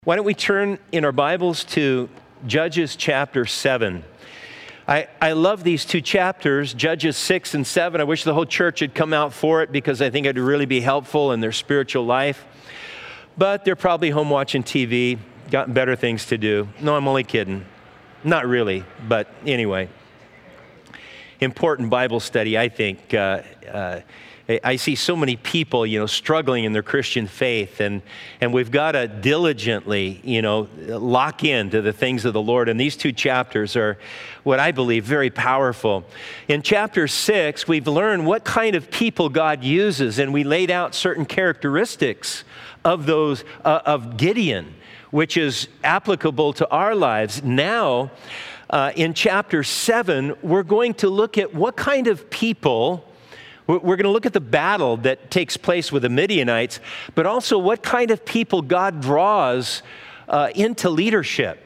Why don't we turn in our Bibles to Judges chapter 7. I love these two chapters, Judges 6 and 7. I wish the whole church had come out for it because I think it would really be helpful in their spiritual life. But they're probably home watching TV, got better things to do. No, I'm only kidding. Not really, but anyway. Important Bible study, I think. I see so many people, struggling in their Christian faith, and we've got to diligently, lock into the things of the Lord. And these two chapters are what I believe very powerful. In chapter 6, we've learned what kind of people God uses, and we laid out certain characteristics of those of Gideon, which is applicable to our lives. Now, in chapter 7, we're going to look at what kind of people. We're going to look at the battle that takes place with the Midianites, but also what kind of people God draws into leadership.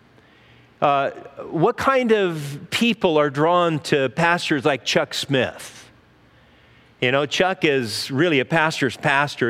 What kind of people are drawn to pastors like Chuck Smith? Chuck is really a pastor's pastor.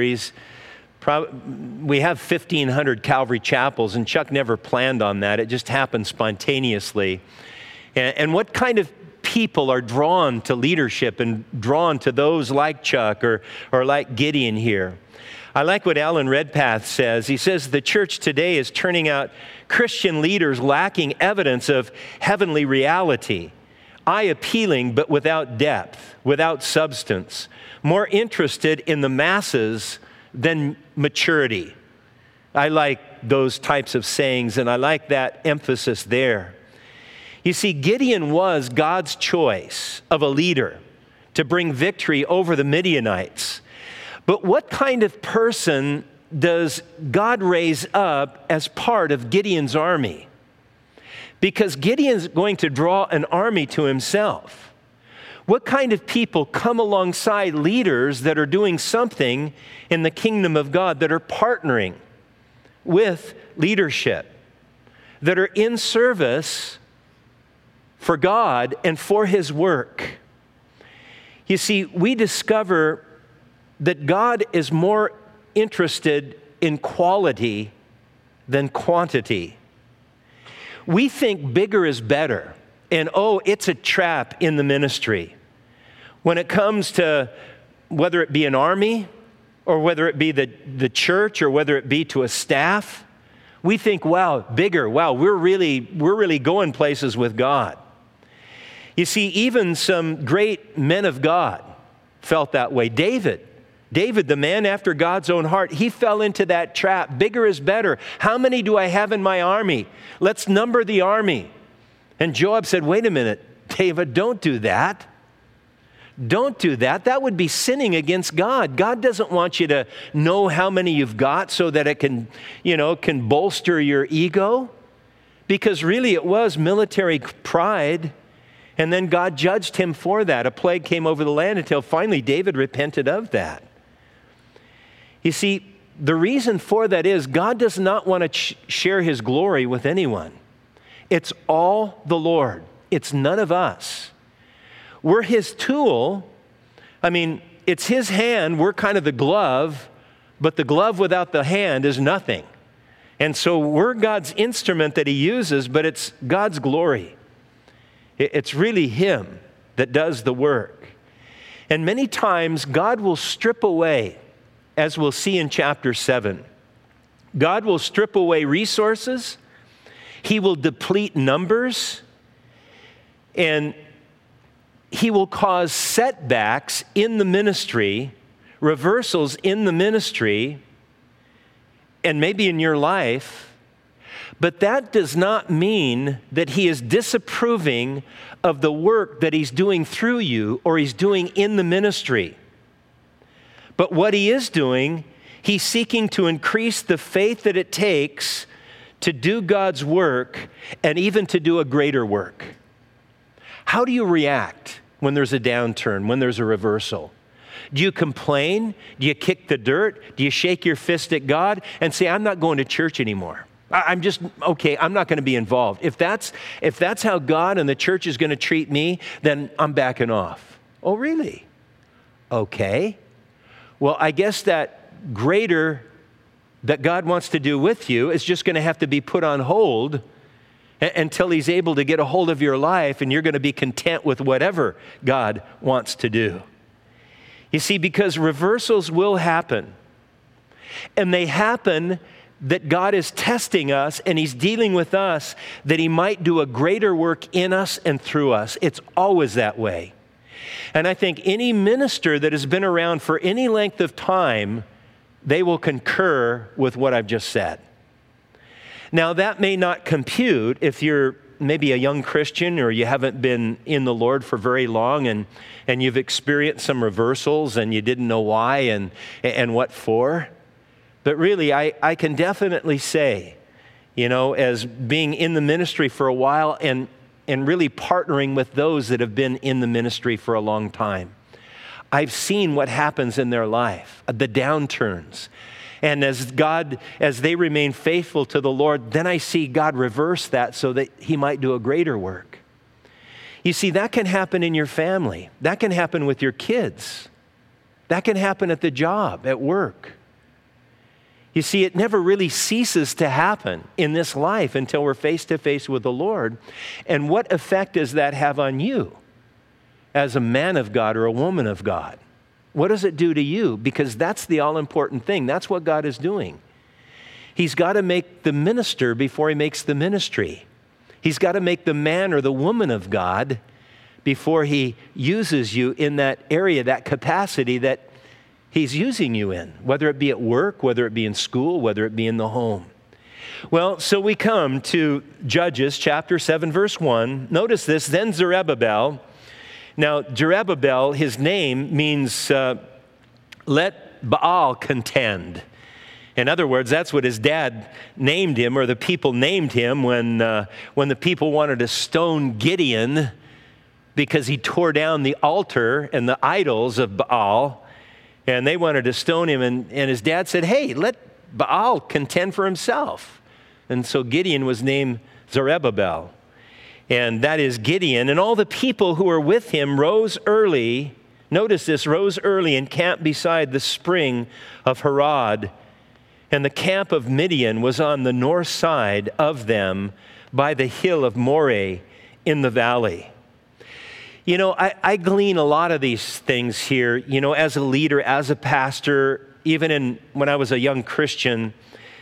We have 1,500 Calvary chapels, and Chuck never planned on that. It just happened spontaneously. And what kind of people are drawn to leadership and drawn to those like Chuck or like Gideon here? I like what Alan Redpath says. He says the church today is turning out Christian leaders lacking evidence of heavenly reality, eye-appealing but without depth, without substance, more interested in the masses than maturity. I like those types of sayings, and I like that emphasis there. You see, Gideon was God's choice of a leader to bring victory over the Midianites. But what kind of person does God raise up as part of Gideon's army? Because Gideon's going to draw an army to himself. What kind of people come alongside leaders that are doing something in the kingdom of God, that are partnering with leadership, that are in service for God and for His work? You see, we discover that God is more interested in quality than quantity. We think bigger is better, and it's a trap in the ministry. When it comes to whether it be an army or whether it be the church or whether it be to a staff, we think, bigger, we're really going places with God. You see, even some great men of God felt that way. David, the man after God's own heart, he fell into that trap. Bigger is better. How many do I have in my army? Let's number the army. And Joab said, wait a minute, David, don't do that. Don't do that. That would be sinning against God. God doesn't want you to know how many you've got so that it can bolster your ego. Because really it was military pride. And then God judged him for that. A plague came over the land until finally David repented of that. You see, the reason for that is God does not want to share His glory with anyone. It's all the Lord. It's none of us. We're His tool. It's His hand. We're kind of the glove, but the glove without the hand is nothing. And so we're God's instrument that He uses, but it's God's glory. It's really Him that does the work. And many times God will strip away, as we'll see in chapter 7. God will strip away resources. He will deplete numbers. And He will cause setbacks in the ministry, reversals in the ministry, and maybe in your life. But that does not mean that He is disapproving of the work that He's doing through you or He's doing in the ministry. But what He is doing, He's seeking to increase the faith that it takes to do God's work and even to do a greater work. How do you react when there's a downturn, when there's a reversal? Do you complain? Do you kick the dirt? Do you shake your fist at God and say, I'm not going to church anymore? I'm not going to be involved. If that's how God and the church is going to treat me, then I'm backing off. Oh, really? Okay. Well, I guess that greater that God wants to do with you is just going to have to be put on hold until he's able to get a hold of your life, and you're going to be content with whatever God wants to do. You see, because reversals will happen, and they happen that God is testing us and he's dealing with us that he might do a greater work in us and through us. It's always that way. And I think any minister that has been around for any length of time, they will concur with what I've just said. Now, that may not compute if you're maybe a young Christian or you haven't been in the Lord for very long and you've experienced some reversals and you didn't know why and what for. But really, I can definitely say, as being in the ministry for a while and really partnering with those that have been in the ministry for a long time, I've seen what happens in their life, the downturns. And as they remain faithful to the Lord, then I see God reverse that so that he might do a greater work. You see, that can happen in your family. That can happen with your kids. That can happen at the job, at work. You see, it never really ceases to happen in this life until we're face to face with the Lord. And what effect does that have on you as a man of God or a woman of God? What does it do to you? Because that's the all-important thing. That's what God is doing. He's got to make the minister before he makes the ministry. He's got to make the man or the woman of God before he uses you in that area, that capacity that he's using you in, whether it be at work, whether it be in school, whether it be in the home. Well, so we come to Judges chapter 7, verse 1. Notice this, then Zerubbabel. Now, Zerubbabel, his name means let Baal contend. In other words, that's what his dad named him, or the people named him when the people wanted to stone Gideon because he tore down the altar and the idols of Baal. And they wanted to stone him, and his dad said, hey, let Baal contend for himself. And so Gideon was named Zerubbabel. And that is Gideon. And all the people who were with him rose early, notice this, rose early and camped beside the spring of Harod. And the camp of Midian was on the north side of them by the hill of Moreh in the valley. I glean a lot of these things here, as a leader, as a pastor, even when I was a young Christian,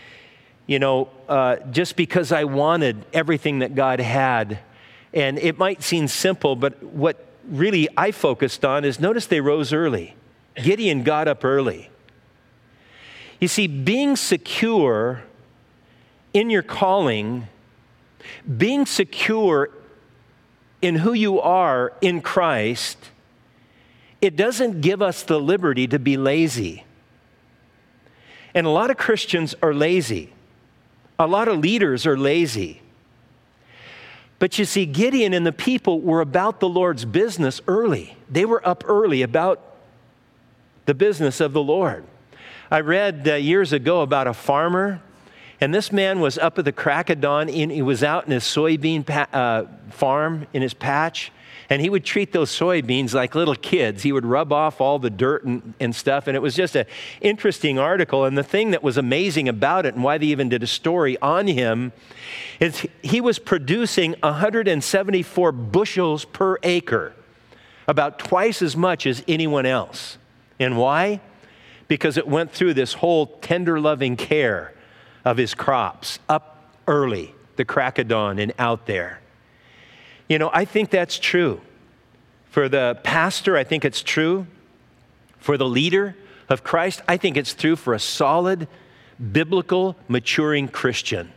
just because I wanted everything that God had. And it might seem simple, but what really I focused on is notice they rose early. Gideon got up early. You see, being secure in your calling, being secure in who you are in Christ, it doesn't give us the liberty to be lazy. And a lot of Christians are lazy. A lot of leaders are lazy. But you see, Gideon and the people were about the Lord's business early. They were up early about the business of the Lord. I read years ago about a farmer, and this man was up at the crack of dawn. He was out in his soybean farm, in his patch, and he would treat those soybeans like little kids. He would rub off all the dirt and stuff, and it was just an interesting article. And the thing that was amazing about it, and why they even did a story on him, is he was producing 174 bushels per acre, about twice as much as anyone else. And why? Because it went through this whole tender, loving care of his crops, up early, the crack of dawn, and out there. I think that's true. For the pastor, I think it's true. For the leader of Christ, I think it's true for a solid, biblical, maturing Christian.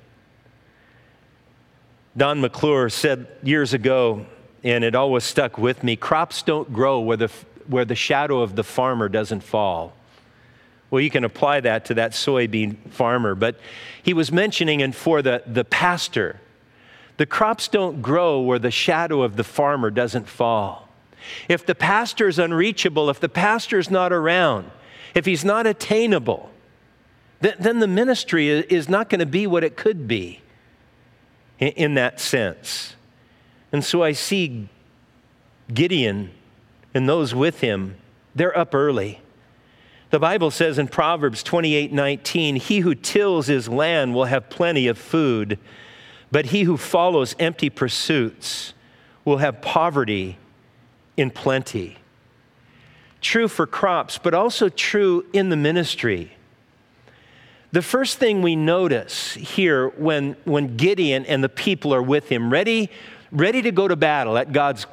Don McClure said years ago, and it always stuck with me, crops don't grow where the shadow of the farmer doesn't fall. Well, you can apply that to that soybean farmer, but he was mentioning, and for the pastor, the crops don't grow where the shadow of the farmer doesn't fall. If the pastor is unreachable, if the pastor is not around, if he's not attainable, then the ministry is not going to be what it could be in that sense. And so I see Gideon and those with him, they're up early. The Bible says in Proverbs 28:19, he who tills his land will have plenty of food, but he who follows empty pursuits will have poverty in plenty. True for crops, but also true in the ministry. The first thing we notice here when Gideon and the people are with him, ready to go to battle at God's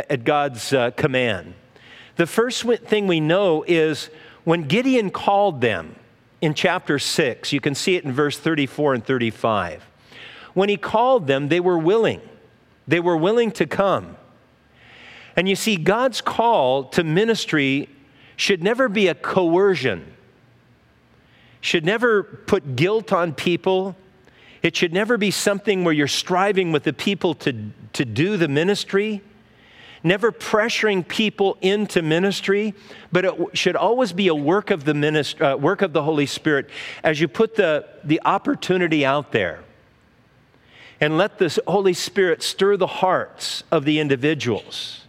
command, the first thing we know is when Gideon called them in chapter 6, you can see it in verse 34 and 35. When he called them, they were willing. They were willing to come. And you see, God's call to ministry should never be a coercion. Should never put guilt on people. It should never be something where you're striving with the people to do the ministry. Never pressuring people into ministry, but it should always be a work of the Holy Spirit as you put the opportunity out there. And let the Holy Spirit stir the hearts of the individuals.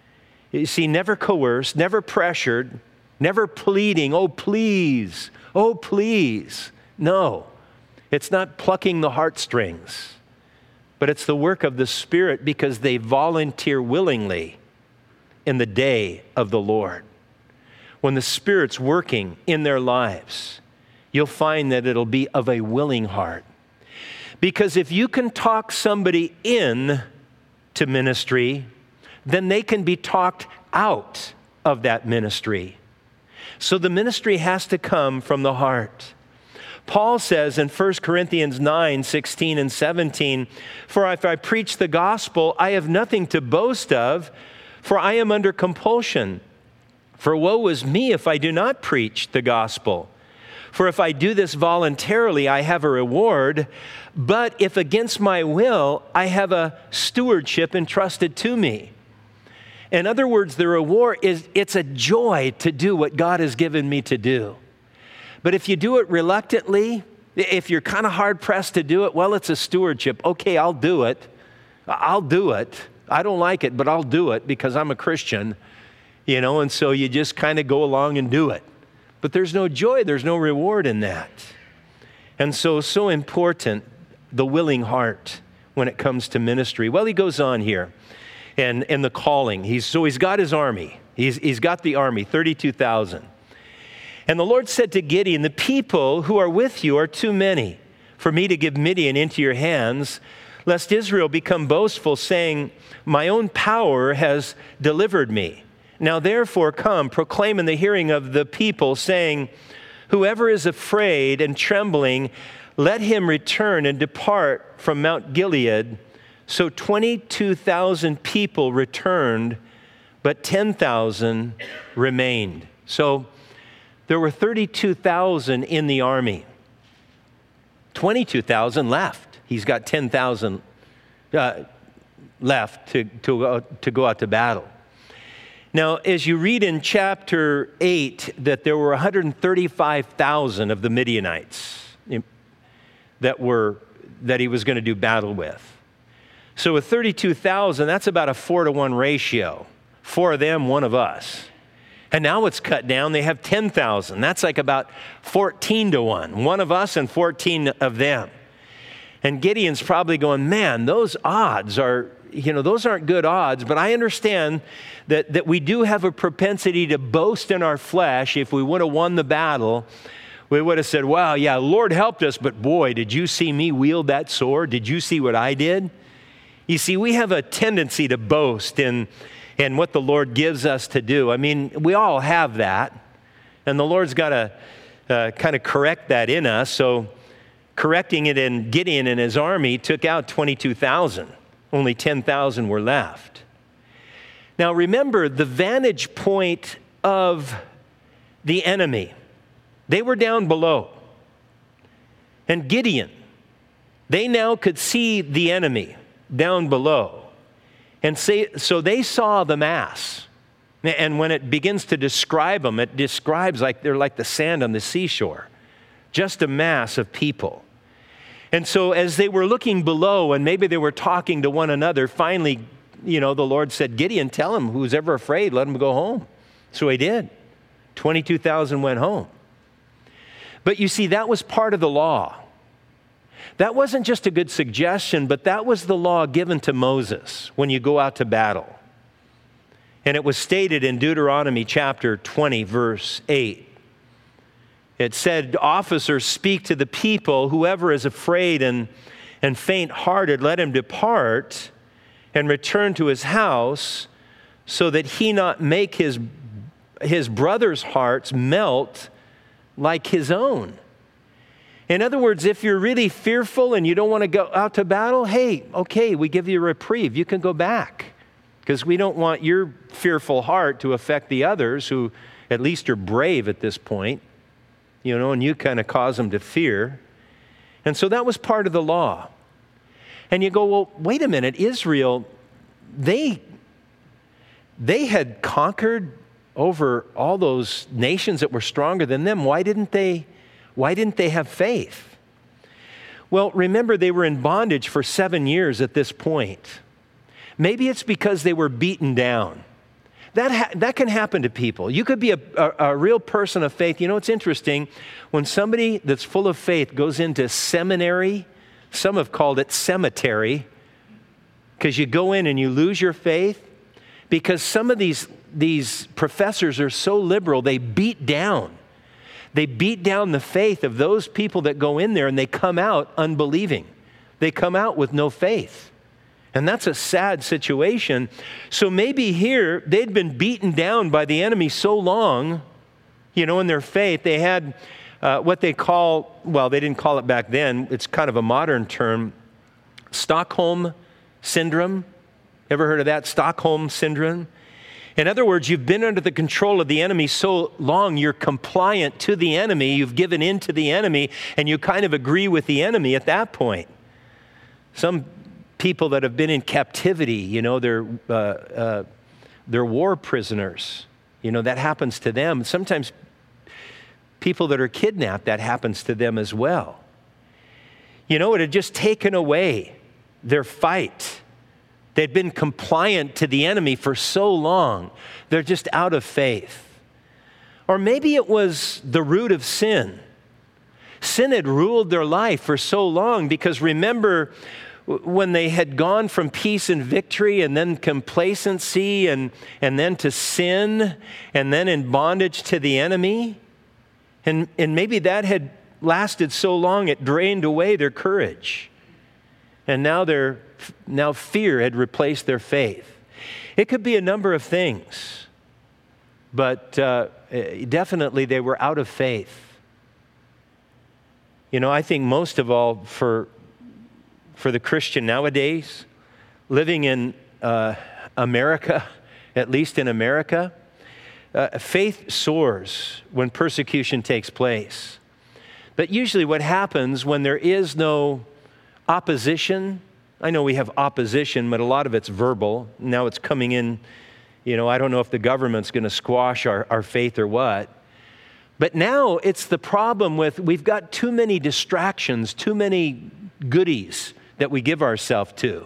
You see, never coerced, never pressured, never pleading, oh please, oh please. No, it's not plucking the heartstrings. But it's the work of the Spirit because they volunteer willingly in the day of the Lord. When the Spirit's working in their lives, you'll find that it'll be of a willing heart. Because if you can talk somebody in to ministry, then they can be talked out of that ministry. So the ministry has to come from the heart. Paul says in 1 Corinthians 9:16 and 17, for if I preach the gospel, I have nothing to boast of, for I am under compulsion. For woe is me if I do not preach the gospel. For if I do this voluntarily, I have a reward. But if against my will, I have a stewardship entrusted to me. In other words, the reward is, it's a joy to do what God has given me to do. But if you do it reluctantly, if you're kind of hard-pressed to do it, well, it's a stewardship. Okay, I'll do it. I'll do it. I don't like it, but I'll do it because I'm a Christian, and so you just kind of go along and do it. But there's no joy, there's no reward in that. And so important, the willing heart when it comes to ministry. Well, he goes on here and the calling. He's got his army. He's got the army, 32,000. And the Lord said to Gideon, the people who are with you are too many for me to give Midian into your hands, lest Israel become boastful, saying, my own power has delivered me. Now therefore come, proclaim in the hearing of the people, saying, whoever is afraid and trembling, let him return and depart from Mount Gilead. So 22,000 people returned, but 10,000 remained. So there were 32,000 in the army. 22,000 left. He's got 10,000 left to go out to battle. Now, as you read in chapter 8 that there were 135,000 of the Midianites that he was going to do battle with. So with 32,000, that's about a 4-to-1 ratio. 4 of them, 1 of us. And now it's cut down. They have 10,000. That's like about 14-to-1. 1 of us and 14 of them. And Gideon's probably going, man, those odds are, those aren't good odds. But I understand that we do have a propensity to boast in our flesh. If we would have won the battle, we would have said, wow, yeah, Lord helped us. But boy, did you see me wield that sword? Did you see what I did? You see, we have a tendency to boast in what the Lord gives us to do. I mean, we all have that. And the Lord's got to kind of correct that in us. So correcting it in Gideon and his army took out 22,000. Only 10,000 were left. Now remember, the vantage point of the enemy. They were down below. And Gideon, they now could see the enemy down below. And so they saw the mass. And when it begins to describe them, it describes like they're like the sand on the seashore. Just a mass of people. And so as they were looking below and maybe they were talking to one another, finally, the Lord said, Gideon, tell him who's ever afraid, let him go home. So he did. 22,000 went home. But you see, that was part of the law. That wasn't just a good suggestion, but that was the law given to Moses when you go out to battle. And it was stated in Deuteronomy chapter 20, verse 8. It said, officers speak to the people, whoever is afraid and faint-hearted, let him depart and return to his house, so that he not make his brother's hearts melt like his own. In other words, if you're really fearful and you don't want to go out to battle, hey, okay, we give you a reprieve. You can go back, because we don't want your fearful heart to affect the others who at least are brave at this point, and you kind of cause them to fear. And so that was part of the law. And you go, well, wait a minute, Israel, they had conquered over all those nations that were stronger than them. Why didn't they have faith? Well, remember, they were in bondage for 7 years at this point. Maybe it's because they were beaten down. That can happen to people. You could be a real person of faith. It's interesting. When somebody that's full of faith goes into seminary, some have called it cemetery, because you go in and you lose your faith, because some of these professors are so liberal, they beat down the faith of those people that go in there, and they come out unbelieving. They come out with no faith. And that's a sad situation. So maybe here, they'd been beaten down by the enemy so long, in their faith. They had what they call, well, they didn't call it back then, it's kind of a modern term, Stockholm Syndrome. Ever heard of that? Stockholm Syndrome? In other words, you've been under the control of the enemy so long, you're compliant to the enemy, you've given in to the enemy, and you kind of agree with the enemy at that point. Some people that have been in captivity, they're war prisoners. That happens to them. Sometimes people that are kidnapped, that happens to them as well. It had just taken away their fight. They'd been compliant to the enemy for so long, they're just out of faith. Or maybe it was the root of sin. Sin had ruled their life for so long, because remember, when they had gone from peace and victory, and then complacency, and then to sin, and then in bondage to the enemy, and maybe that had lasted so long it drained away their courage. And now fear had replaced their faith. It could be a number of things, but definitely they were out of faith. I think most of all for the Christian nowadays, living in America, at least in America, faith soars when persecution takes place. But usually what happens when there is no opposition, I know we have opposition, but a lot of it's verbal. Now it's coming in, I don't know if the government's going to squash our faith or what. But now it's the problem with, we've got too many distractions, too many goodies that we give ourselves to.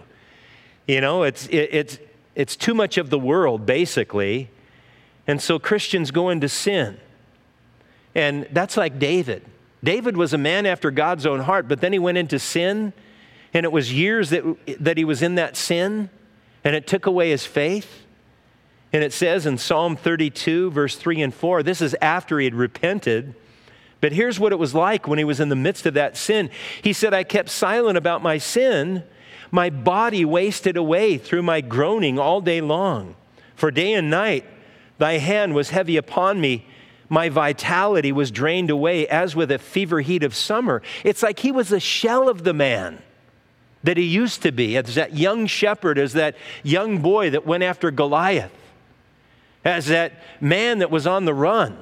It's too much of the world, basically. And so Christians go into sin. And that's like David. David was a man after God's own heart, but then he went into sin, and it was years that he was in that sin, and it took away his faith. And it says in Psalm 32, verse 3 and 4, this is after he had repented, but here's what it was like when he was in the midst of that sin. He said, I kept silent about my sin. My body wasted away through my groaning all day long. For day and night, thy hand was heavy upon me. My vitality was drained away as with a fever heat of summer. It's like he was a shell of the man that he used to be, as that young shepherd, as that young boy that went after Goliath, as that man that was on the run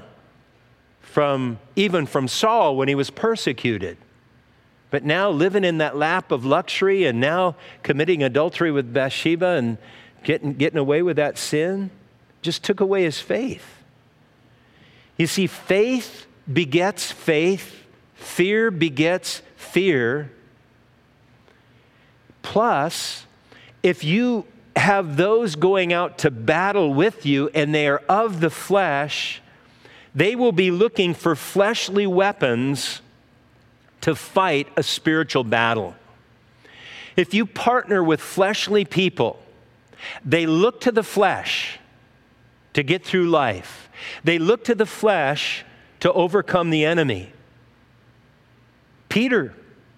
even from Saul when he was persecuted. But now living in that lap of luxury, and now committing adultery with Bathsheba and getting away with that sin, just took away his faith. You see, faith begets faith, fear begets fear. Plus, if you have those going out to battle with you and they are of the flesh, They will be looking for fleshly weapons to fight a spiritual battle. If you partner with fleshly people, they look to the flesh to get through life. They look to the flesh to overcome the enemy. Peter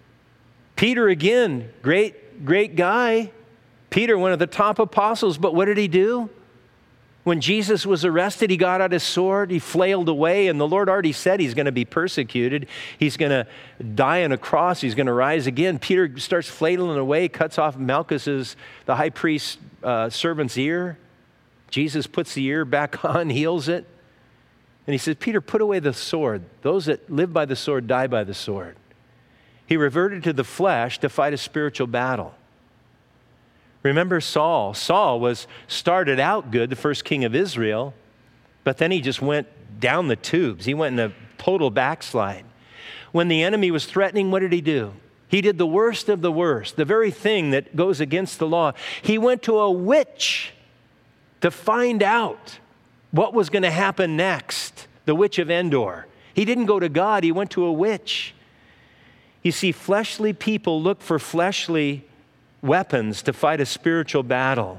again, great guy. Peter, one of the top apostles, but what did he do? When Jesus was arrested, he got out his sword, he flailed away, and the Lord already said he's going to be persecuted. He's going to die on a cross. He's going to rise again. Peter starts flailing away, cuts off Malchus's, the high priest's servant's ear. Jesus puts the ear back on, heals it. And he says, Peter, put away the sword. Those that live by the sword die by the sword. He reverted to the flesh to fight a spiritual battle. Remember Saul. Saul started out good, the first king of Israel, but then he just went down the tubes. He went in a total backslide. When the enemy was threatening, what did he do? He did the worst of the worst, the very thing that goes against the law. He went to a witch to find out what was going to happen next, the witch of Endor. He didn't go to God, he went to a witch. You see, fleshly people look for fleshly weapons to fight a spiritual battle.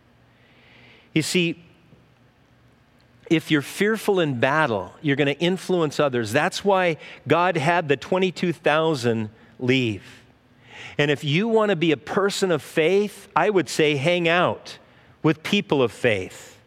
You see, if you're fearful in battle, you're going to influence others. That's why God had the 22,000 leave. And if you want to be a person of faith, I would say hang out with people of faith.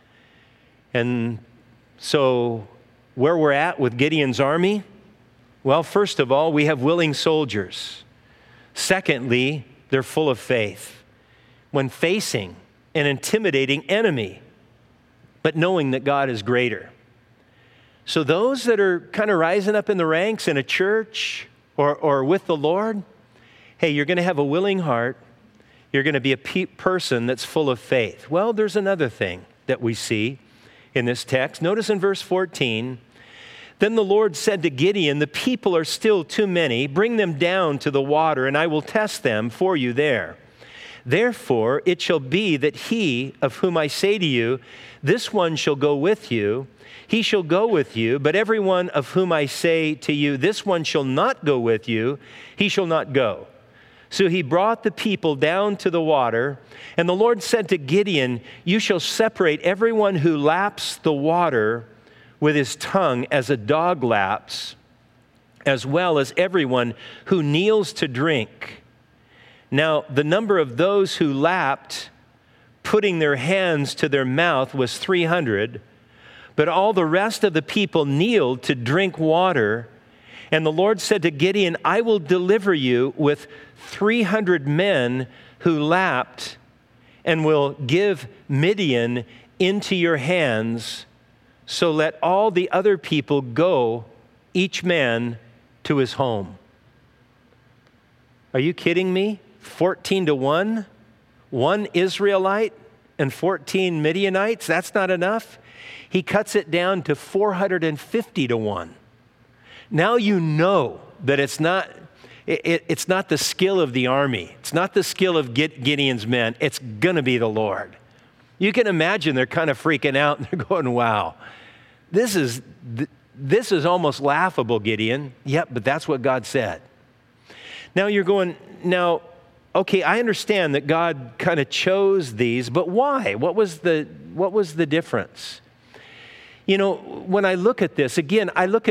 And so where we're at with Gideon's army, well, first of all, we have willing soldiers. Secondly, they're full of faith when facing an intimidating enemy, but knowing that God is greater. So those that are kind of rising up in the ranks in a church or with the Lord, hey, you're going to have a willing heart. You're going to be a person that's full of faith. Well, there's another thing that we see in this text. Notice in verse 14, then the Lord said to Gideon, the people are still too many. Bring them down to the water, and I will test them for you there. Therefore, it shall be that he of whom I say to you, this one shall go with you, he shall go with you, but everyone of whom I say to you, this one shall not go with you, he shall not go. So he brought the people down to the water, and the Lord said to Gideon, you shall separate everyone who laps the water with his tongue as a dog laps, as well as everyone who kneels to drink. Now, the number of those who lapped, putting their hands to their mouth, was 300, but all the rest of the people kneeled to drink water. And the Lord said to Gideon, I will deliver you with 300 men who lapped, and will give Midian into your hands. So let all the other people go, each man to his home. Are you kidding me? 14-1? One Israelite and 14 Midianites? That's not enough? He cuts it down to 450-1. Now you know that it's not the skill of the army. It's not the skill of Gideon's men. It's going to be the Lord. You can imagine they're kind of freaking out and they're going, wow, this is almost laughable, Gideon. Yep, but that's what God said. Now you're going, okay, I understand that God kind of chose these, but why? What was the difference? You know, when I look at this, again, I look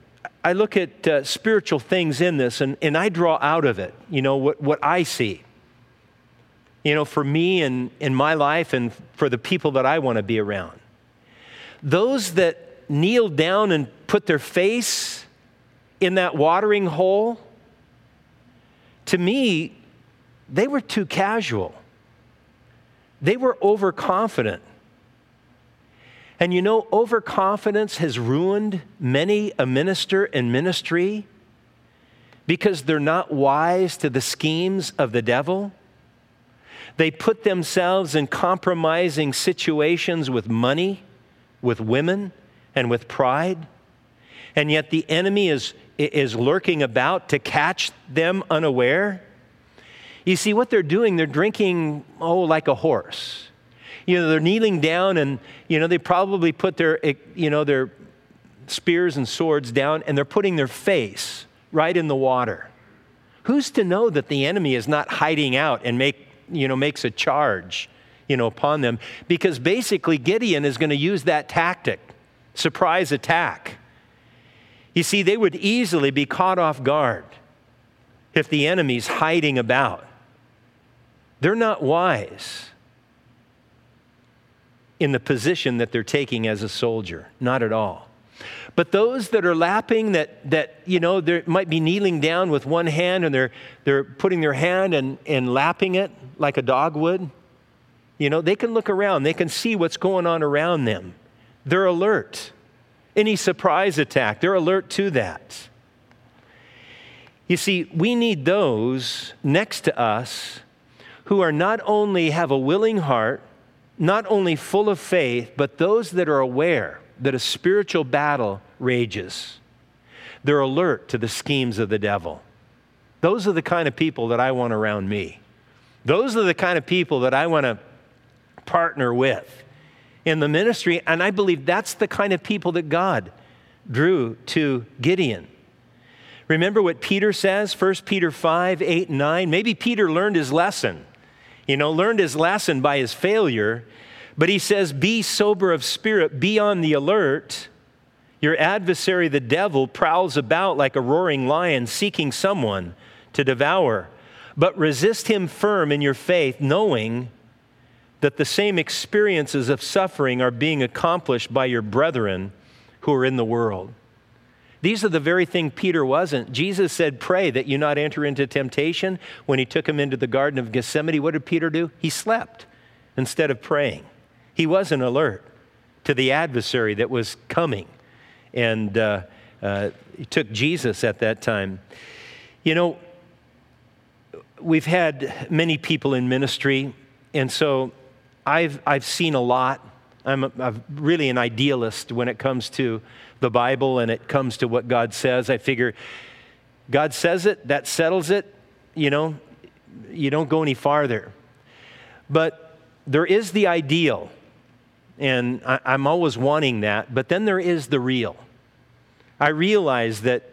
at spiritual things in this, and I draw out of it, you know, what I see. You know, for me and in my life and for the people that I want to be around. Those that kneel down and put their face in that watering hole, to me, they were too casual. They were overconfident. And you know, overconfidence has ruined many a minister and ministry because they're not wise to the schemes of the devil. They put themselves in compromising situations with money, with women, and with pride. And yet the enemy is lurking about to catch them unaware. You see, what they're doing, they're drinking, like a horse. You know, they're kneeling down and, you know, they probably put their spears and swords down, and they're putting their face right in the water. Who's to know that the enemy is not hiding out and makes a charge, upon them? Because basically Gideon is going to use that tactic, surprise attack. You see, they would easily be caught off guard if the enemy's hiding about. They're not wise in the position that they're taking as a soldier, not at all. But those that are lapping, that they might be kneeling down with one hand and they're putting their hand and lapping it like a dog would, they can look around. They can see what's going on around them. They're alert. Any surprise attack, they're alert to that. You see, we need those next to us who are not only have a willing heart, not only full of faith, but those that are aware that a spiritual battle rages. They're alert to the schemes of the devil. Those are the kind of people that I want around me. Those are the kind of people that I want to partner with in the ministry, and I believe that's the kind of people that God drew to Gideon. Remember what Peter says, 1 Peter 5, 8, and 9? Maybe Peter learned his lesson, by his failure, but he says, be sober of spirit, be on the alert. Your adversary, the devil, prowls about like a roaring lion, seeking someone to devour. But resist him firm in your faith, knowing that the same experiences of suffering are being accomplished by your brethren who are in the world. These are the very thing Peter wasn't. Jesus said, pray that you not enter into temptation. When he took him into the Garden of Gethsemane, what did Peter do? He slept instead of praying. He wasn't alert to the adversary that was coming. And he took Jesus at that time. We've had many people in ministry, and so I've seen a lot. I'm really an idealist when it comes to the Bible and it comes to what God says. I figure God says it, that settles it. You don't go any farther. But there is the ideal, and I'm always wanting that. But then there is the real. I realize that,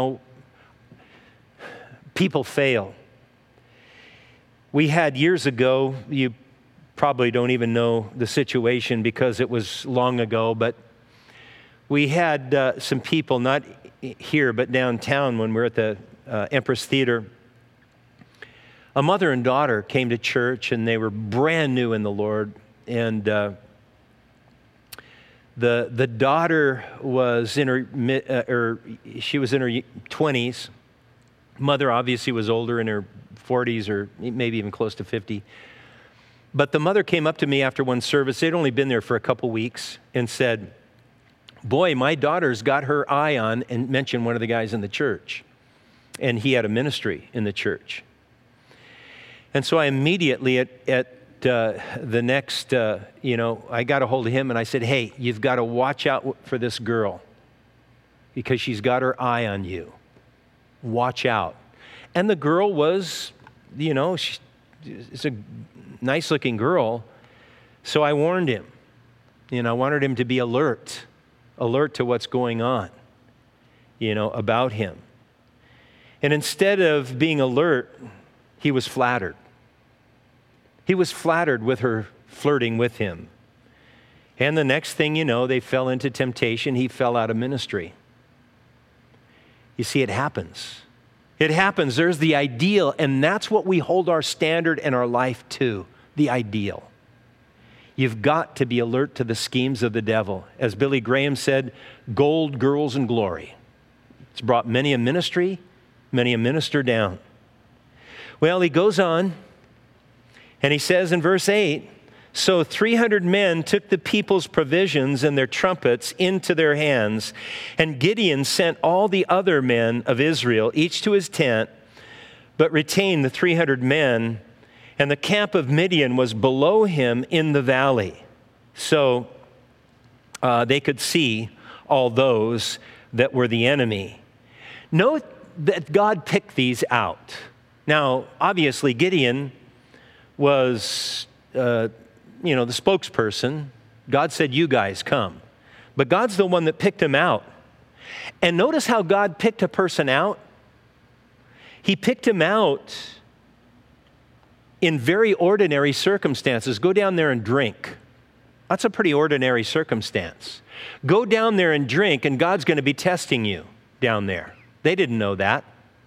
people fail. We had years ago, you probably don't even know the situation because it was long ago, but we had some people, not here, but downtown when we were at the Empress Theater. A mother and daughter came to church, and they were brand new in the Lord. And the daughter was in her, she was in her 20s. Mother obviously was older, in her 40s or maybe even close to 50. But the mother came up to me after one service. They'd only been there for a couple weeks and said, boy, my daughter's got her eye on, and mentioned one of the guys in the church. And he had a ministry in the church. And so I immediately at the next, I got a hold of him and I said, hey, you've got to watch out for this girl because she's got her eye on you. Watch out. And the girl was, it's a nice looking girl. So I warned him. I wanted him to be alert to what's going on, about him. And instead of being alert, he was flattered. He was flattered with her flirting with him. And the next thing you know, they fell into temptation. He fell out of ministry. You see, it happens. It happens. There's the ideal, and that's what we hold our standard in our life to, the ideal. You've got to be alert to the schemes of the devil. As Billy Graham said, gold, girls, and glory. It's brought many a ministry, many a minister down. Well, he goes on, and he says in verse 8, so 300 men took the people's provisions and their trumpets into their hands, and Gideon sent all the other men of Israel, each to his tent, but retained the 300 men, and the camp of Midian was below him in the valley. So they could see all those that were the enemy. Note that God picked these out. Now, obviously, Gideon was, the spokesperson. God said, you guys come. But God's the one that picked him out And notice how God picked a person out. He picked him out in very ordinary circumstances. Go down there and drink. That's a pretty ordinary circumstance. Go down there and drink, and God's going to be testing you down there. They didn't know that.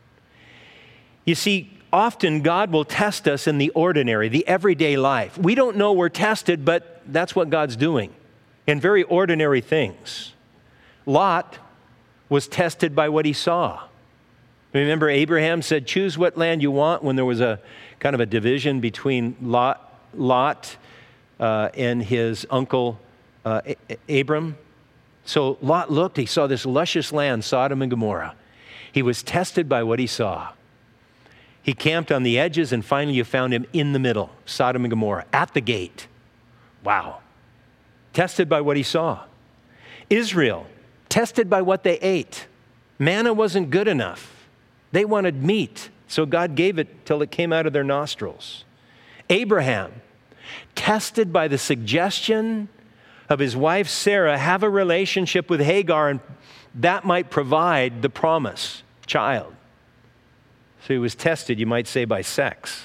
You see, often God will test us in the ordinary, the everyday life. We don't know we're tested, but that's what God's doing in very ordinary things. Lot was tested by what he saw. Remember, Abraham said, choose what land you want, when there was a kind of a division between Lot and his uncle Abram. So Lot looked, he saw this luscious land, Sodom and Gomorrah. He was tested by what he saw. He camped on the edges, and finally you found him in the middle, Sodom and Gomorrah, at the gate. Wow. Tested by what he saw. Israel, tested by what they ate. Manna wasn't good enough. They wanted meat, so God gave it till it came out of their nostrils. Abraham, tested by the suggestion of his wife Sarah, have a relationship with Hagar, and that might provide the promised child. So he was tested, you might say, by sex.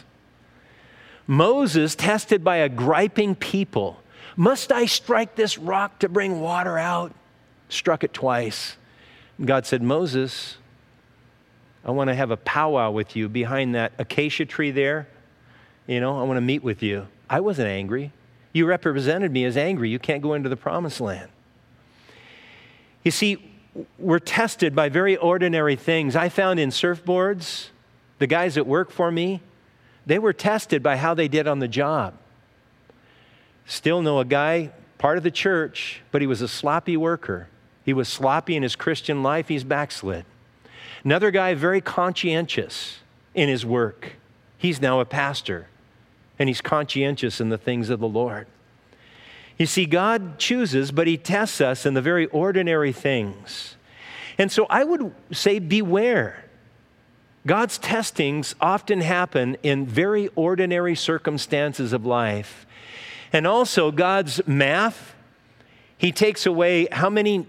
Moses, tested by a griping people. Must I strike this rock to bring water out? Struck it twice. And God said, Moses, I want to have a powwow with you behind that acacia tree there. I want to meet with you. I wasn't angry. You represented me as angry. You can't go into the promised land. You see, we're tested by very ordinary things. I found in surfboards, the guys that work for me, they were tested by how they did on the job. Still know a guy, part of the church, but he was a sloppy worker. He was sloppy in his Christian life. He's backslid. Another guy, very conscientious in his work. He's now a pastor, and he's conscientious in the things of the Lord. You see, God chooses, but he tests us in the very ordinary things. And so I would say beware. God's testings often happen in very ordinary circumstances of life. And also God's math, he takes away how many?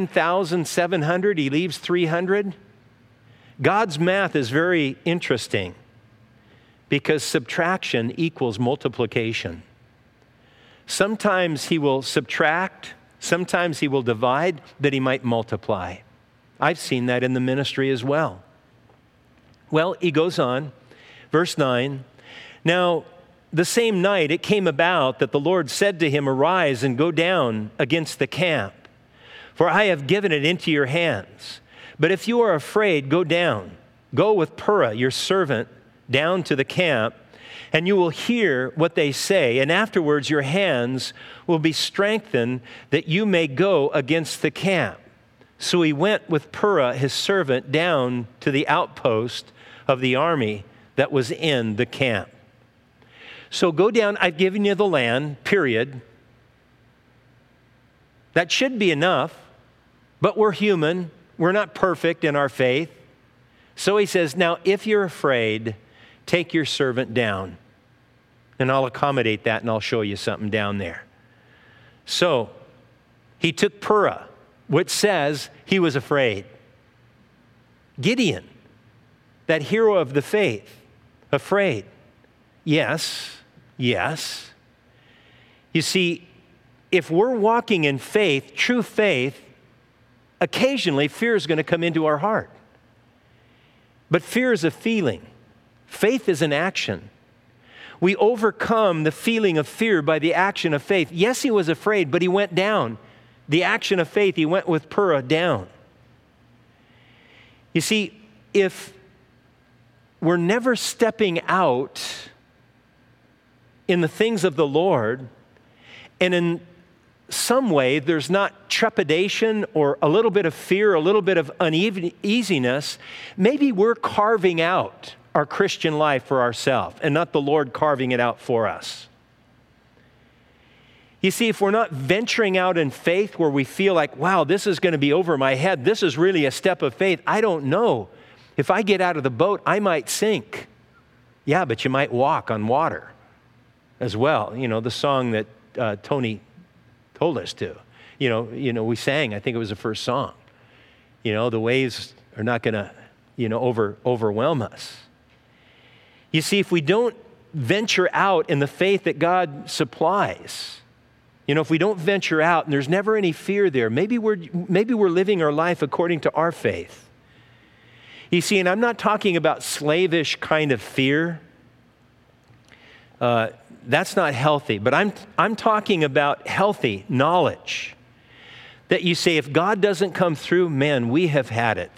9,700, he leaves 300. God's math is very interesting because subtraction equals multiplication. Sometimes he will subtract, sometimes he will divide that he might multiply. I've seen that in the ministry as well. Well, he goes on, verse 9, now the same night it came about that the Lord said to him, arise and go down against the camp, for I have given it into your hands. But if you are afraid, go down. Go with Purah, your servant, down to the camp, and you will hear what they say. And afterwards your hands will be strengthened that you may go against the camp. So he went with Purah, his servant, down to the outpost of the army that was in the camp. So go down, I've given you the land, period. That should be enough, but we're human. We're not perfect in our faith. So he says, now if you're afraid, take your servant down. And I'll accommodate that, and I'll show you something down there. So he took Purah, which says he was afraid. Gideon, that hero of the faith, afraid. Yes. You see, if we're walking in faith, true faith, occasionally fear is going to come into our heart. But fear is a feeling. Faith is an action. We overcome the feeling of fear by the action of faith. Yes, he was afraid, but he went down. The action of faith, he went with Purah down. You see, if we're never stepping out in the things of the Lord, and in some way there's not trepidation or a little bit of fear, a little bit of uneasiness, maybe we're carving out our Christian life for ourselves and not the Lord carving it out for us. You see, if we're not venturing out in faith where we feel like, wow, this is going to be over my head, this is really a step of faith, I don't know. If I get out of the boat, I might sink. Yeah, but you might walk on water as well. You know, the song that Tony told us to. You know, we sang, I think it was the first song. The waves are not going to, overwhelm us. You see, if we don't venture out in the faith that God supplies, if we don't venture out and there's never any fear there, maybe we're living our life according to our faith. You see, and I'm not talking about slavish kind of fear. That's not healthy, but I'm talking about healthy knowledge. That you say, if God doesn't come through, man, we have had it.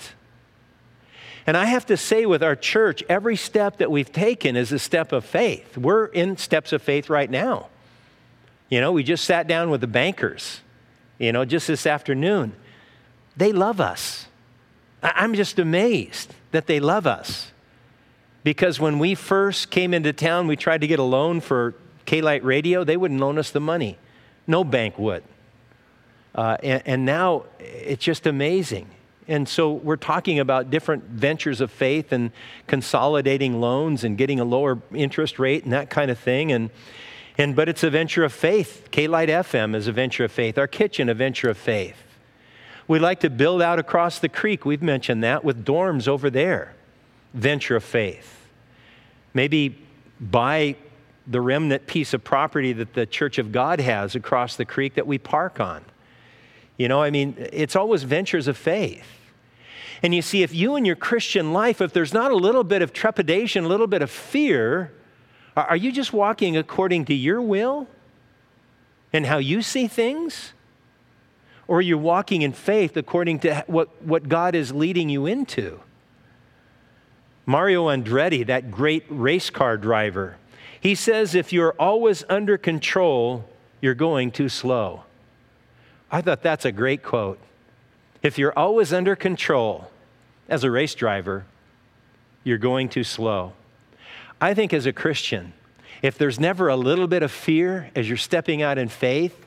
And I have to say with our church, every step that we've taken is a step of faith. We're in steps of faith right now. We just sat down with the bankers, just this afternoon. They love us. I'm just amazed that they love us. Because when we first came into town, we tried to get a loan for K-Light Radio. They wouldn't loan us the money. No bank would. And now it's just amazing. And so we're talking about different ventures of faith and consolidating loans and getting a lower interest rate and that kind of thing. But it's a venture of faith. K-Light FM is a venture of faith. Our kitchen, a venture of faith. We'd like to build out across the creek. We've mentioned that with dorms over there. Venture of faith. Maybe buy the remnant piece of property that the Church of God has across the creek that we park on. It's always ventures of faith. And you see, if you in your Christian life, if there's not a little bit of trepidation, a little bit of fear, are you just walking according to your will and how you see things? Or are you walking in faith according to what God is leading you into? Mario Andretti, that great race car driver, he says, if you're always under control, you're going too slow. I thought that's a great quote. If you're always under control as a race driver, you're going too slow. I think as a Christian, if there's never a little bit of fear as you're stepping out in faith,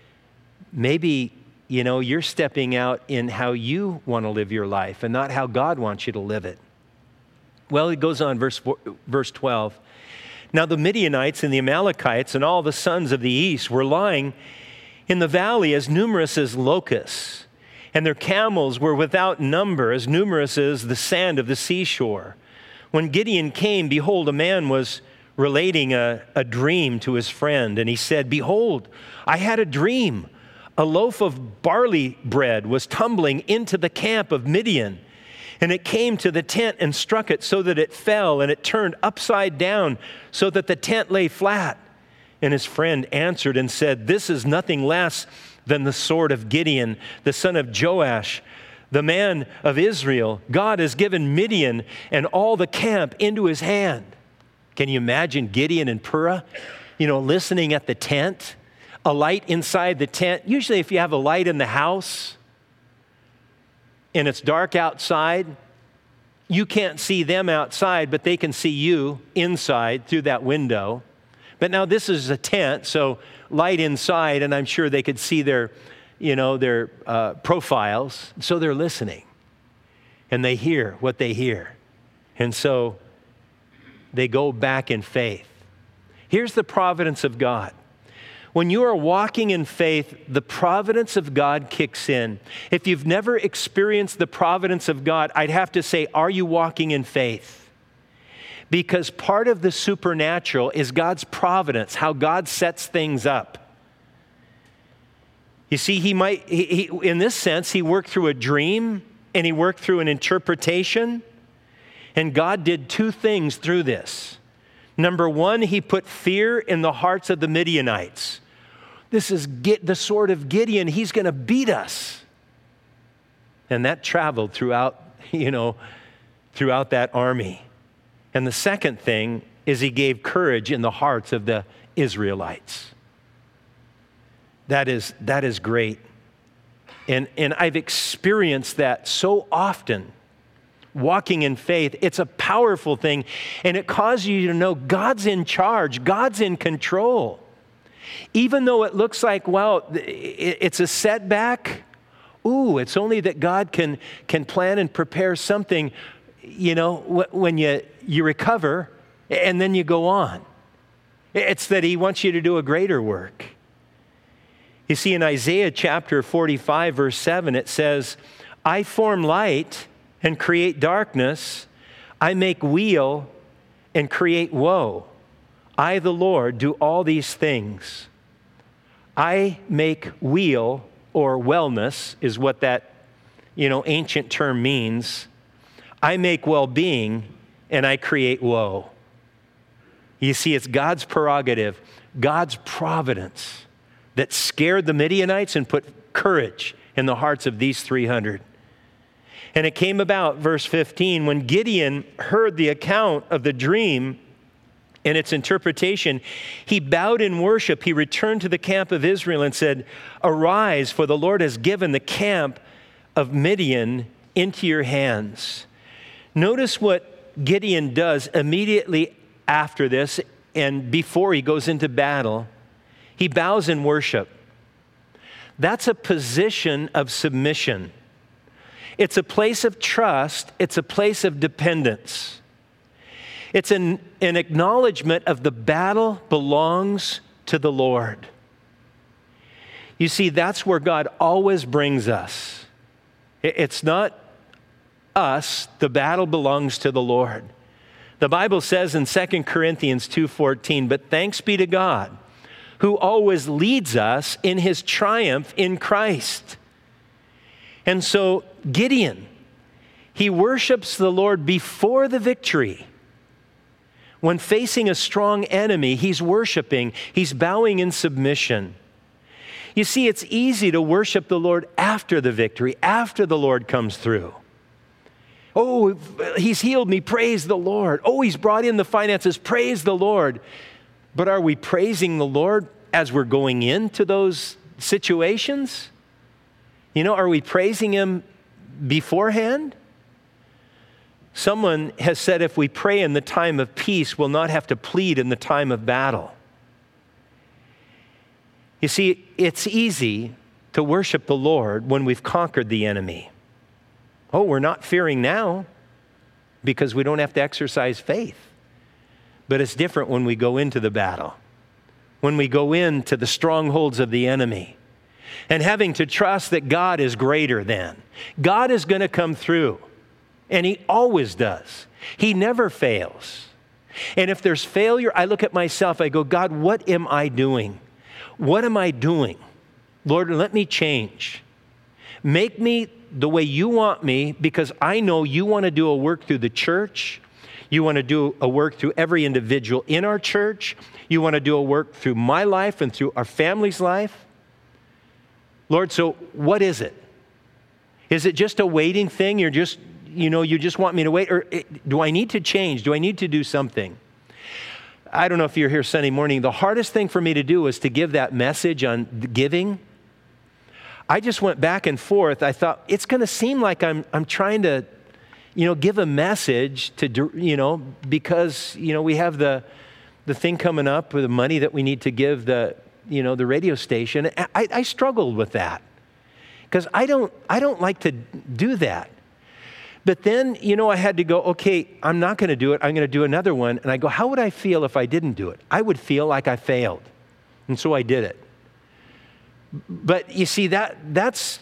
maybe, you're stepping out in how you want to live your life and not how God wants you to live it. Well, it goes on, verse 12. Now the Midianites and the Amalekites and all the sons of the east were lying in the valley as numerous as locusts, and their camels were without number, as numerous as the sand of the seashore. When Gideon came, behold, a man was relating a dream to his friend, and he said, behold, I had a dream. A loaf of barley bread was tumbling into the camp of Midian, and it came to the tent and struck it so that it fell, and it turned upside down so that the tent lay flat. And his friend answered and said, this is nothing less than the sword of Gideon, the son of Joash, the man of Israel. God has given Midian and all the camp into his hand. Can you imagine Gideon and Purah, listening at the tent, a light inside the tent? Usually if you have a light in the house and it's dark outside, you can't see them outside, but they can see you inside through that window. But now this is a tent, so light inside, and I'm sure they could see their profiles. So they're listening, and they hear what they hear. And so they go back in faith. Here's the providence of God. When you are walking in faith, the providence of God kicks in. If you've never experienced the providence of God, I'd have to say, are you walking in faith? Because part of the supernatural is God's providence, how God sets things up. You see, he in this sense, he worked through a dream and he worked through an interpretation. And God did two things through this. Number one, he put fear in the hearts of the Midianites. This is the sword of Gideon. He's going to beat us. And that traveled throughout that army. And the second thing is he gave courage in the hearts of the Israelites. That is great. And I've experienced that so often. Walking in faith, it's a powerful thing. And it causes you to know God's in charge. God's in control. Even though it looks like, well, it's a setback. It's only that God can plan and prepare something, when you recover and then you go on. It's that he wants you to do a greater work. You see, in Isaiah chapter 45, verse 7, it says, I form light and create darkness. I make weal and create woe. I, the Lord, do all these things. I make weal, or wellness is what that, ancient term means. I make well-being and I create woe. You see, it's God's prerogative, God's providence that scared the Midianites and put courage in the hearts of these 300. And it came about, verse 15, when Gideon heard the account of the dream and its interpretation, he bowed in worship. He returned to the camp of Israel and said, "Arise, for the Lord has given the camp of Midian into your hands." Notice what Gideon does immediately after this and before he goes into battle. He bows in worship. That's a position of submission. It's a place of trust. It's a place of dependence. It's an acknowledgement of the battle belongs to the Lord. You see, that's where God always brings us. It's not us. The battle belongs to the Lord. The Bible says in 2 Corinthians 2:14, "But thanks be to God, who always leads us in his triumph in Christ." And so Gideon, he worships the Lord before the victory. When facing a strong enemy, he's worshiping, he's bowing in submission. You see, it's easy to worship the Lord after the victory, after the Lord comes through. Oh, he's healed me, praise the Lord. Oh, he's brought in the finances, praise the Lord. But are we praising the Lord as we're going into those situations? Are we praising him beforehand? Someone has said if we pray in the time of peace, we'll not have to plead in the time of battle. You see, it's easy to worship the Lord when we've conquered the enemy. Oh, we're not fearing now because we don't have to exercise faith. But it's different when we go into the battle, when we go into the strongholds of the enemy, and having to trust that God is greater than. God is going to come through, and he always does. He never fails. And if there's failure, I look at myself, I go, God, what am I doing? What am I doing? Lord, let me change. Make me the way you want me, because I know you want to do a work through the church. You want to do a work through every individual in our church. You want to do a work through my life and through our family's life. Lord, so what is it? Is it just a waiting thing? You just want me to wait? Or do I need to change? Do I need to do something? I don't know if you're here Sunday morning. The hardest thing for me to do was to give that message on giving. I just went back and forth. I thought, it's going to seem like I'm trying to, give a message to, because, we have the thing coming up with the money that we need to give the radio station. I struggled with that because I don't like to do that. But then, I had to go, okay, I'm not going to do it. I'm going to do another one. And I go, how would I feel if I didn't do it? I would feel like I failed. And so I did it. But you see, that's,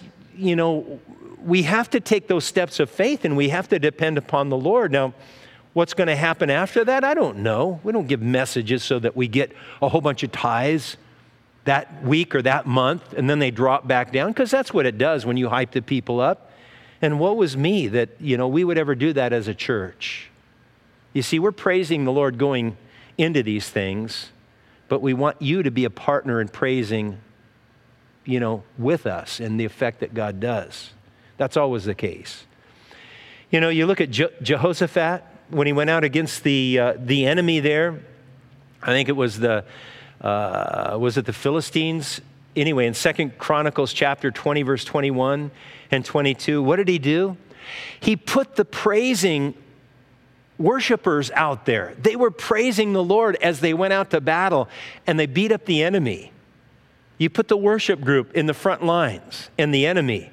we have to take those steps of faith and we have to depend upon the Lord. Now, what's going to happen after that? I don't know. We don't give messages so that we get a whole bunch of tithes that week or that month and then they drop back down, because that's what it does when you hype the people up. And woe was me that, we would ever do that as a church. You see, we're praising the Lord going into these things, but we want you to be a partner in praising with us and the effect that God does. That's always the case. You look at Jehoshaphat when he went out against the enemy there. I think it was the Philistines? Anyway, in 2 Chronicles chapter 20, verse 21 and 22, what did he do? He put the praising worshipers out there. They were praising the Lord as they went out to battle and they beat up the enemy. You put the worship group in the front lines and the enemy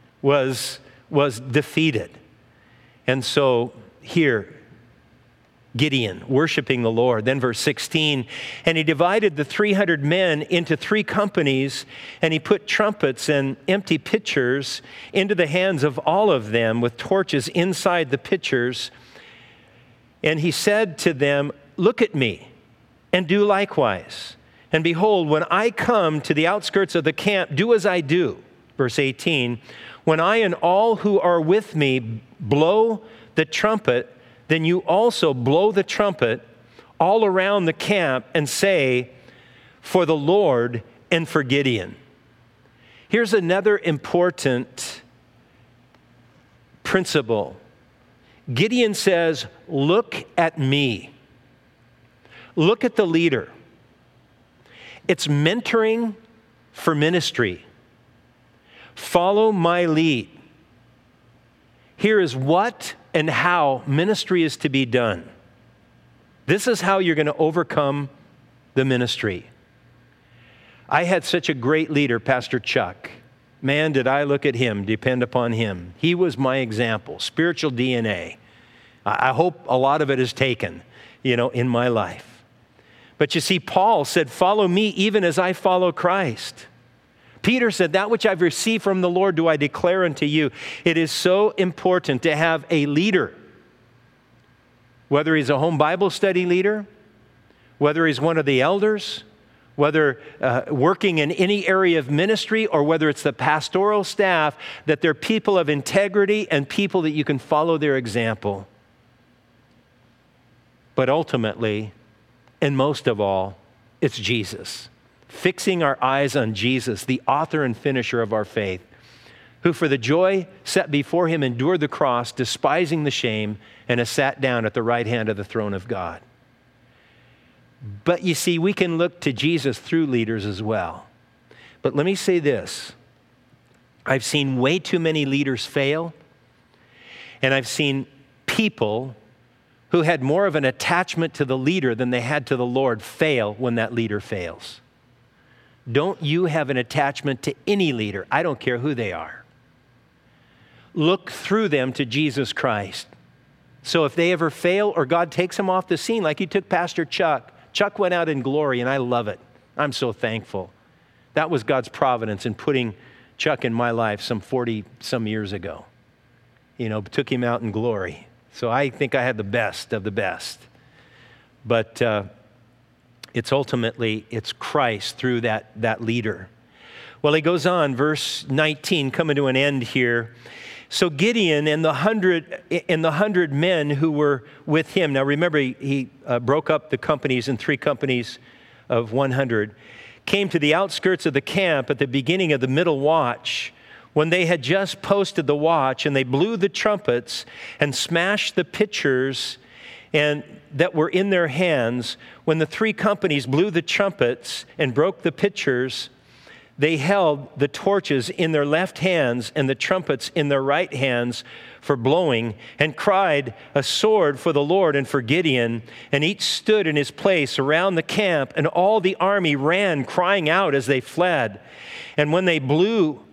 was defeated. And so here, Gideon, worshiping the Lord. Then verse 16, and he divided the 300 men into 3 companies, and he put trumpets and empty pitchers into the hands of all of them with torches inside the pitchers. And he said to them, look at me and do likewise. And behold, when I come to the outskirts of the camp, do as I do. Verse 18, when I and all who are with me blow the trumpet, then you also blow the trumpet all around the camp and say, for the Lord and for Gideon. Here's another important principle. Gideon says, look at me. Look at the leader. It's mentoring for ministry. Follow my lead. Here is what and how ministry is to be done. This is how you're going to overcome the ministry. I had such a great leader, Pastor Chuck. Man, did I look at him, depend upon him. He was my example, spiritual DNA. I hope a lot of it is taken, in my life. But you see, Paul said, follow me even as I follow Christ. Peter said, that which I've received from the Lord do I declare unto you. It is so important to have a leader, whether he's a home Bible study leader, whether he's one of the elders, whether working in any area of ministry, or whether it's the pastoral staff, that they're people of integrity and people that you can follow their example. But ultimately, and most of all, it's Jesus. Fixing our eyes on Jesus, the author and finisher of our faith, who for the joy set before him endured the cross, despising the shame, and has sat down at the right hand of the throne of God. But you see, we can look to Jesus through leaders as well. But let me say this. I've seen way too many leaders fail, and I've seen people who had more of an attachment to the leader than they had to the Lord fail when that leader fails. Don't you have an attachment to any leader? I don't care who they are. Look through them to Jesus Christ. So if they ever fail or God takes them off the scene, like he took Pastor Chuck, Chuck went out in glory, and I love it. I'm so thankful. That was God's providence in putting Chuck in my life some 40-some years ago. Took him out in glory. So I think I had the best of the best. But it's Christ through that leader. Well, he goes on, verse 19, coming to an end here. So Gideon and the 100 men who were with him. Now remember, he broke up the companies in 3 companies of 100. Came to the outskirts of the camp at the beginning of the middle watch, when they had just posted the watch, and they blew the trumpets and smashed the pitchers and that were in their hands. When the 3 companies blew the trumpets and broke the pitchers, they held the torches in their left hands and the trumpets in their right hands for blowing, and cried, a sword for the Lord and for Gideon. And each stood in his place around the camp, and all the army ran, crying out as they fled. And when they blew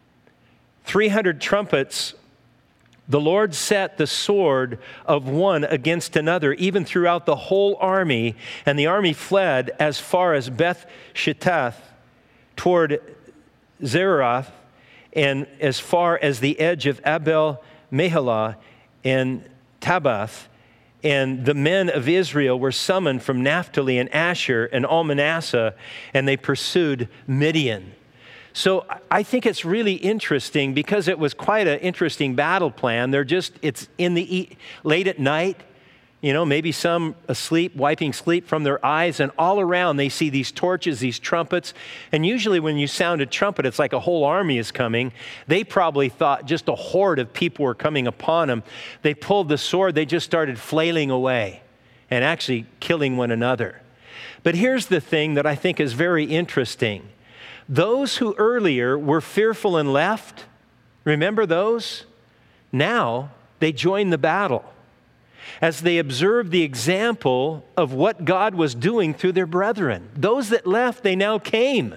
300 trumpets, the Lord set the sword of one against another, even throughout the whole army. And the army fled as far as Beth Shittah toward Zerath, and as far as the edge of Abel Meholah and Tabath. And the men of Israel were summoned from Naphtali and Asher and all Manasseh, and they pursued Midian. So I think it's really interesting because it was quite an interesting battle plan. It's in the late at night, maybe some asleep, wiping sleep from their eyes, and all around they see these torches, these trumpets. And usually when you sound a trumpet, it's like a whole army is coming. They probably thought just a horde of people were coming upon them. They pulled the sword, they just started flailing away and actually killing one another. But here's the thing that I think is very interesting. Those who earlier were fearful and left, remember those? Now they joined the battle as they observed the example of what God was doing through their brethren. Those that left, they now came.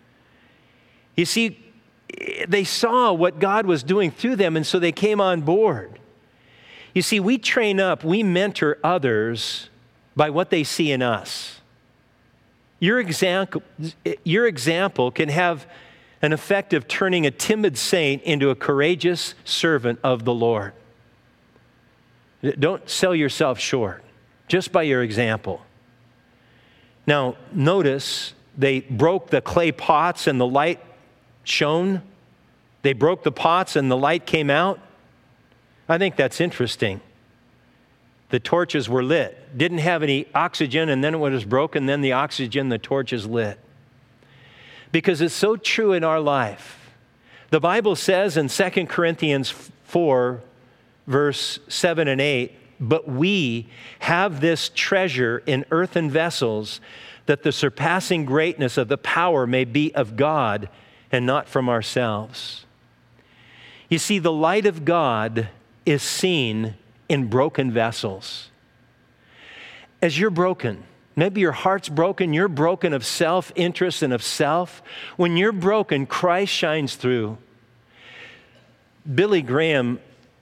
You see, they saw what God was doing through them, and so they came on board. You see, we train up, we mentor others by what they see in us. Your example can have an effect of turning a timid saint into a courageous servant of the Lord. Don't sell yourself short just by your example. Now, notice they broke the clay pots and the light shone. They broke the pots and the light came out. I think that's interesting. The torches were lit. Didn't have any oxygen, and then it was broken, then the oxygen, the torches lit. Because it's so true in our life. The Bible says in 2 Corinthians 4, verse 7 and 8, but we have this treasure in earthen vessels, that the surpassing greatness of the power may be of God and not from ourselves. You see, the light of God is seen in broken vessels. As you're broken, maybe your heart's broken, you're broken of self-interest and of self. When you're broken, Christ shines through. Billy Graham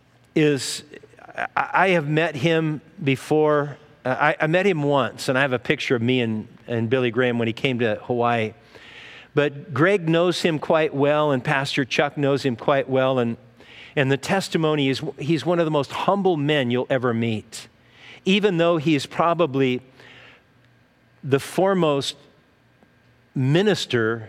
I have met him before. I met him once, and I have a picture of me and Billy Graham when he came to Hawaii. But Greg knows him quite well, and Pastor Chuck knows him quite well, and the testimony is he's one of the most humble men you'll ever meet, even though he is probably the foremost minister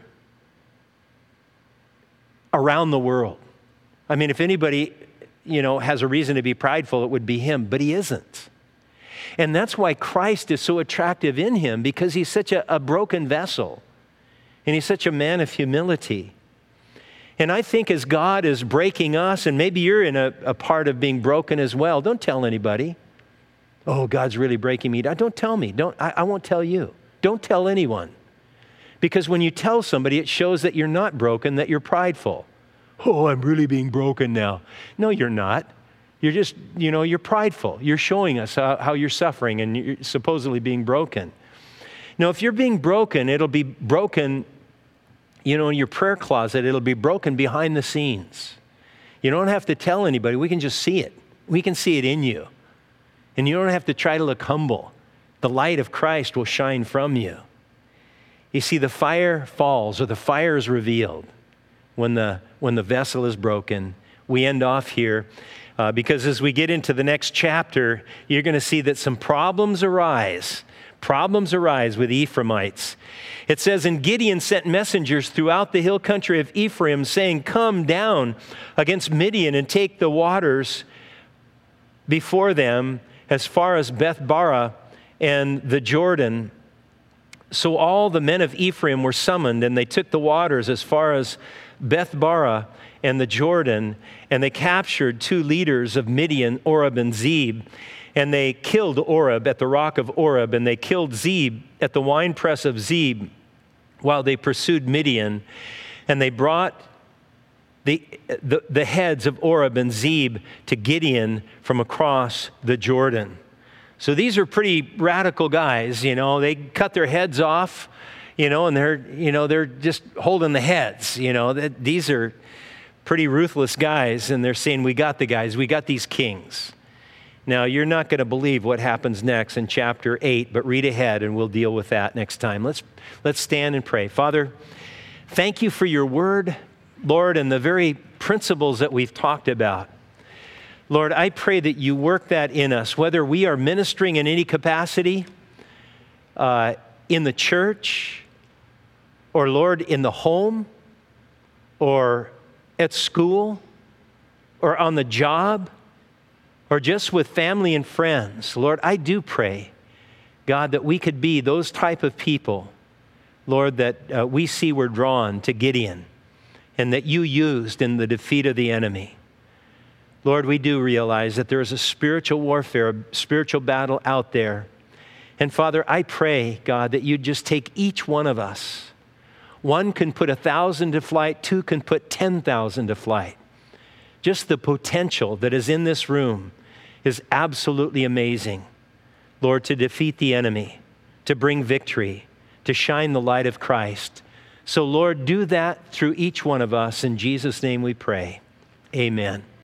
around the world. I mean, if anybody, has a reason to be prideful, it would be him, but he isn't. And that's why Christ is so attractive in him, because he's such a broken vessel, and he's such a man of humility. And I think as God is breaking us, and maybe you're in a part of being broken as well, don't tell anybody. Oh, God's really breaking me down. Don't tell me. I won't tell you. Don't tell anyone. Because when you tell somebody, it shows that you're not broken, that you're prideful. Oh, I'm really being broken now. No, you're not. You're just, you're prideful. You're showing us how you're suffering and you're supposedly being broken. Now, if you're being broken, it'll be broken, in your prayer closet. It'll be broken behind the scenes. You don't have to tell anybody. We can just see it. We can see it in you. And you don't have to try to look humble. The light of Christ will shine from you. You see, the fire falls, or the fire is revealed when the vessel is broken. We end off here because as we get into the next chapter, you're going to see that some problems arise. Problems arise with Ephraimites. It says, and Gideon sent messengers throughout the hill country of Ephraim, saying, come down against Midian and take the waters before them as far as Beth-bara and the Jordan. So all the men of Ephraim were summoned, and they took the waters as far as Beth-bara and the Jordan, and they captured 2 leaders of Midian, Oreb and Zeb. And they killed Oreb at the rock of Oreb, and they killed Zeb at the winepress of Zeb while they pursued Midian. And they brought the heads of Oreb and Zeb to Gideon from across the Jordan. So these are pretty radical guys, They cut their heads off, and they're just holding the heads, These are pretty ruthless guys, and they're saying, we got the guys, we got these kings. Now, you're not going to believe what happens next in chapter 8, but read ahead and we'll deal with that next time. Let's stand and pray. Father, thank you for your word, Lord, and the very principles that we've talked about. Lord, I pray that you work that in us, whether we are ministering in any capacity in the church, or, Lord, in the home, or at school, or on the job, or just with family and friends. Lord, I do pray, God, that we could be those type of people, Lord, that we see were drawn to Gideon and that you used in the defeat of the enemy. Lord, we do realize that there is a spiritual warfare, a spiritual battle out there. And Father, I pray, God, that you'd just take each one of us. One can put 1,000 to flight, 2 can put 10,000 to flight. Just the potential that is in this room is absolutely amazing. Lord, to defeat the enemy, to bring victory, to shine the light of Christ. So Lord, do that through each one of us. In Jesus' name we pray. Amen.